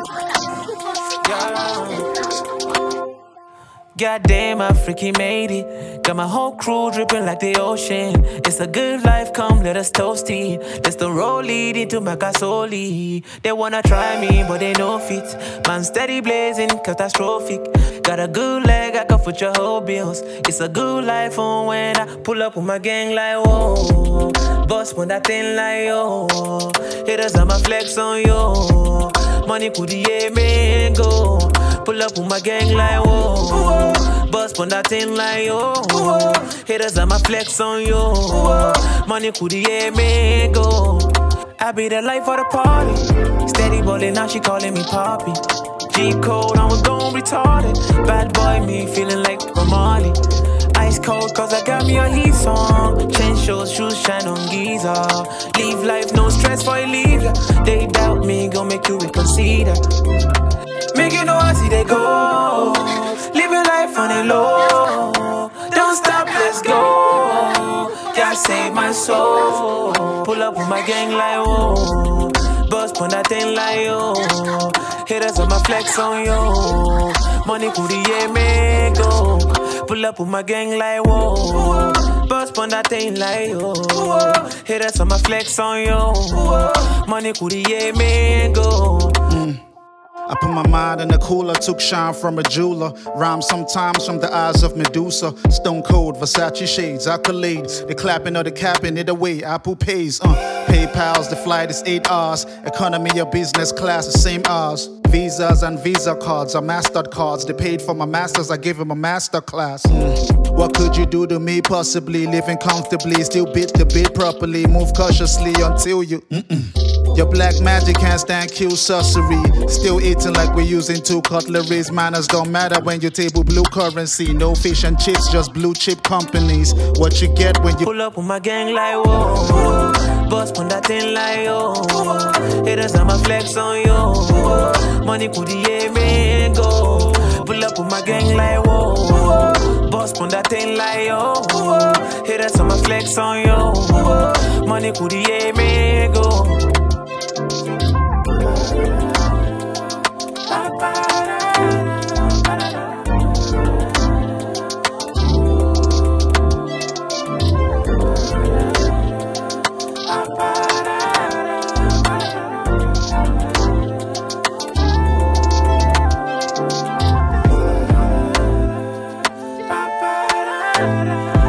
Goddamn, I freaking made it. Got my whole crew dripping like the ocean. It's a good life, come let us toast it. That's the road leading to Macasoli. They wanna try me, but they no fit. Man steady blazing, catastrophic. Got a good leg, I can foot your whole bills. It's a good life on when I pull up with my gang like whoa. Boss when that thing like yo. Haters I'ma flex on yo. Money could me go. Pull up with my gang like whoa. Bust on that thing like yo. Haters I'ma flex on yo. Money could me go. I be the life of the party. Steady ballin', now she calling me Poppy. G code, I was gon' retarded. Bad boy, me feeling like Marley. Ice cold, cause I got me a heat song. Chain shows, shoes shine on Giza. Leave life, no stress for you leave ya. They doubt me, gon' make you reconsider. Make you know I see they go. Living life on the low. Don't stop, let's go. God save my soul. Pull up with my gang like whoa. Bust on that thing like yo. Haters on my flex on yo. Money could me go. Pull up with my gang like whoa. Bust on that thing like yo. Haters on my flex on yo. Money could me go. I put my mind in the cooler, took shine from a jeweler. Rhyme sometimes from the eyes of Medusa. Stone cold, Versace shades, accolades. The clapping or the capping, either way, Apple pays. PayPal's, the flight is 8 hours. Economy or business class, the same hours. Visas and Visa cards are mastered cards. They paid for my masters, I gave him a master class. What could you do to me? Possibly living comfortably, still beat the beat properly. Move cautiously until you. Your black magic can't stand Q sorcery. Still eating like we're using 2 cutleries. Manners don't matter when you table blue currency. No fish and chips, just blue chip companies. What you get when you pull up with my gang like whoa. Bust on that thing like yo. Haters I'ma flex on yo. Money could me go. Pull up with my gang like whoa. Bust on that thing like yo. Haters I'ma flex on yo. Money could me go. Da da